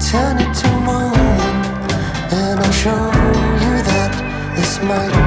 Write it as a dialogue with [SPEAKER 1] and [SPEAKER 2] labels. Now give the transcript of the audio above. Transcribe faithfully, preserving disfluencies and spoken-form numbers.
[SPEAKER 1] Turn it to wine, and I'll show you that this might